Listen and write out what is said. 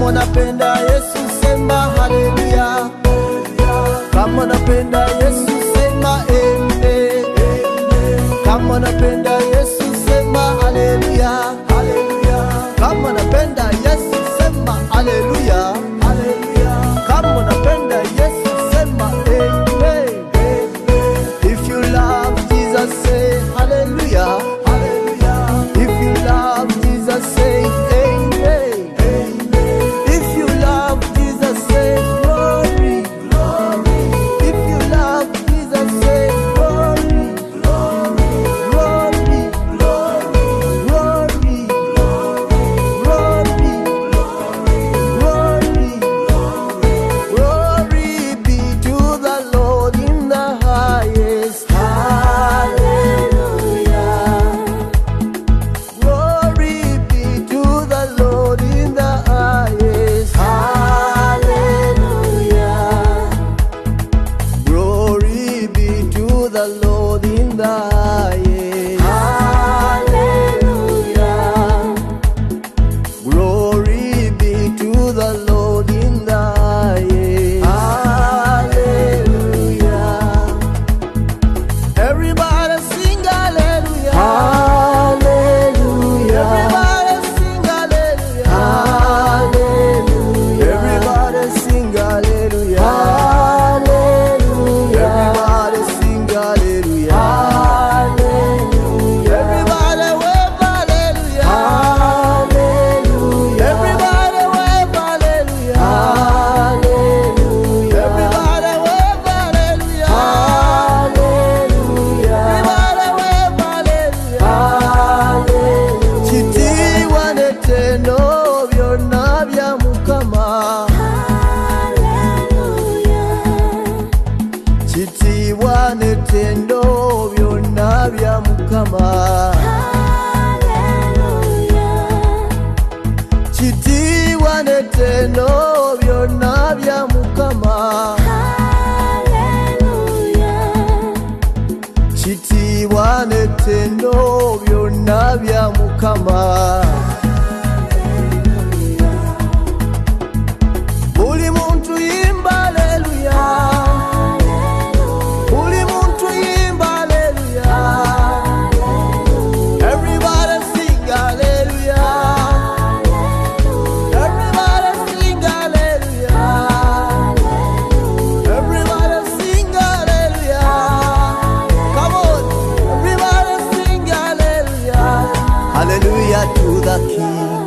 Kama unapenda Yesu sema haleluya. Kama unapenda Yesu sema amen. Kama unapenda Yesu sema haleluya. Kama unapenda Yesu sema haleluya. Kama unapenda Yesu sema amen. If you love Jesus say hallelujah. If you love Jesus say amen. If you love Jesus say glory. If you love Jesus say glory. Glory, glory, glory, glory. Glory be to the Lord in the highest. Glory be to the Lord in the highest. Glory be to the Lord in the highest. Glory be to the Lord in the highest. Everybody sing hallelujah. Everybody sing hallelujah. Everybody sing hallelujah. Everybody sing hallelujah. Everybody wave hallelujah. Everybody wave hallelujah. Everybody wave hallelujah. Everybody wave hallelujah. Chitiwa netendo byonna bya Mukama. Chitiwa netendo byonna bya Mukama. Chitiwa netendo byonna bya Mukama. Chitiwa netendo byonna bya Mukama. Buli muntu yimba haleluya. Buli muntu yimba haleluya. Everybody sing hallelujah. Everybody sing hallelujah. Everybody sing hallelujah. Come on, everybody sing hallelujah. Hallelujah to the King.